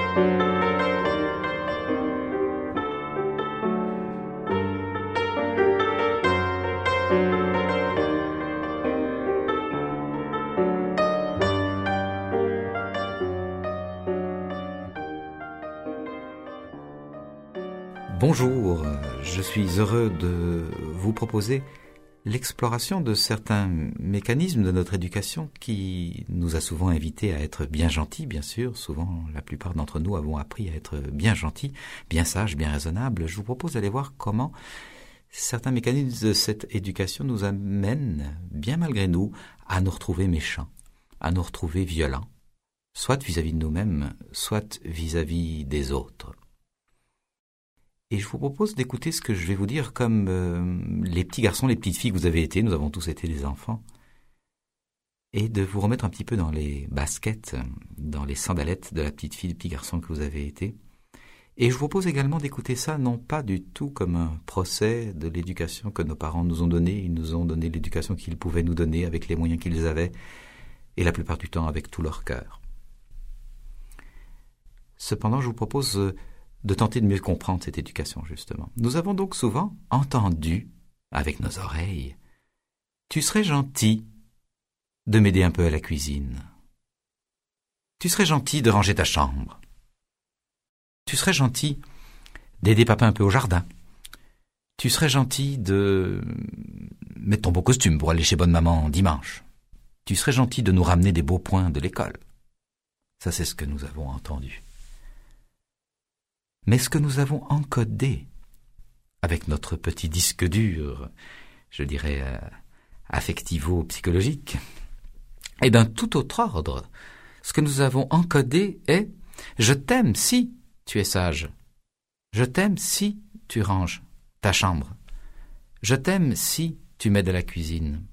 Bonjour, je suis heureux de vous proposer l'exploration de certains mécanismes de notre éducation qui nous a souvent invités à être bien gentils, bien sûr. Souvent, la plupart d'entre nous avons appris à être bien gentils, bien sages, bien raisonnables. Je vous propose d'aller voir comment certains mécanismes de cette éducation nous amènent, bien malgré nous, à nous retrouver méchants, à nous retrouver violents, soit vis-à-vis de nous-mêmes, soit vis-à-vis des autres. Et je vous propose d'écouter ce que je vais vous dire comme les petits garçons, les petites filles que vous avez été, nous avons tous été des enfants, et de vous remettre un petit peu dans les baskets, dans les sandalettes de la petite fille, du petit garçon que vous avez été. Et je vous propose également d'écouter ça, non pas du tout comme un procès de l'éducation que nos parents nous ont donnée. Ils nous ont donné l'éducation qu'ils pouvaient nous donner avec les moyens qu'ils avaient, et la plupart du temps avec tout leur cœur. Cependant, je vous propose de tenter de mieux comprendre cette éducation, justement. Nous avons donc souvent entendu, avec nos oreilles, « Tu serais gentil de m'aider un peu à la cuisine. Tu serais gentil de ranger ta chambre. Tu serais gentil d'aider papa un peu au jardin. Tu serais gentil de mettre ton beau costume pour aller chez bonne maman dimanche. Tu serais gentil de nous ramener des beaux points de l'école. » Ça, c'est ce que nous avons entendu. Mais ce que nous avons encodé avec notre petit disque dur, je dirais affectivo-psychologique, est d'un tout autre ordre. Ce que nous avons encodé est « Je t'aime si tu es sage. Je t'aime si tu ranges ta chambre. Je t'aime si tu m'aides à la cuisine.